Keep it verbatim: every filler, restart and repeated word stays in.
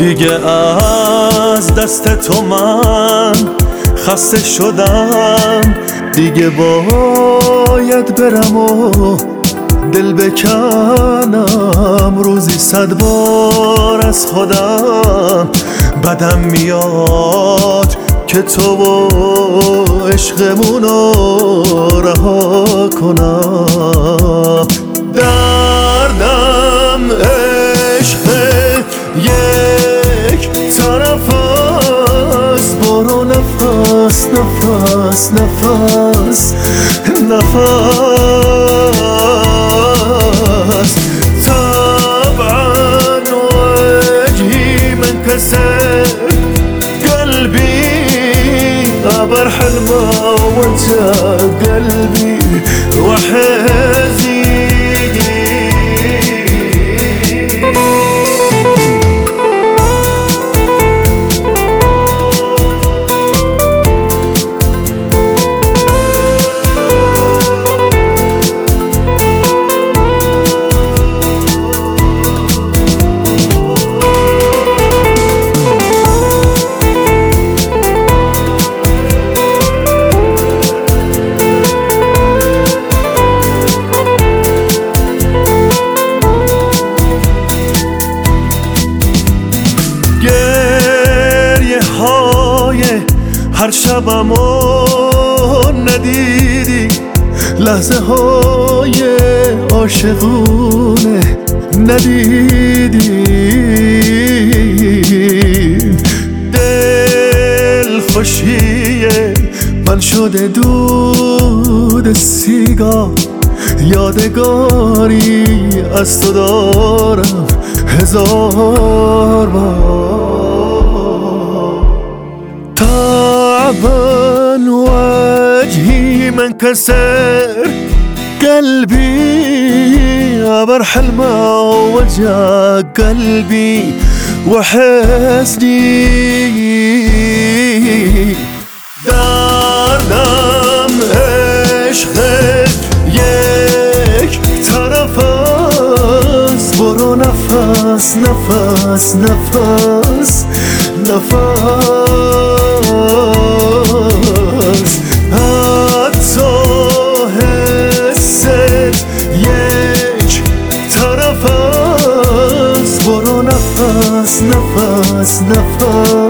دیگه از دست تو من خسته شدم، دیگه باید برم و دل بکنم. روزی صد بار از خودم بدم میاد که تو و عشقمونو رها کنم. دردم عشق یک طرف است، برو نفس نفس نفس نفس. طبعا وجهي منكسر، قلبي عبر حلمه وانت قلبي وحزين. هر شبمو ندیدی، لحظه های عاشقونه ندیدی. دل خوشیه من شده دود سیگار، یادگاری از تو دارم هزار بار. طبعا وجهي منكسر، قلبي عبر حلمه وجع قلبي وحزني. دردم عشقت یک طرف است، برو نفس نفس نفس نفس. حتی حست یک طرف است، برو نفس نفس نفس.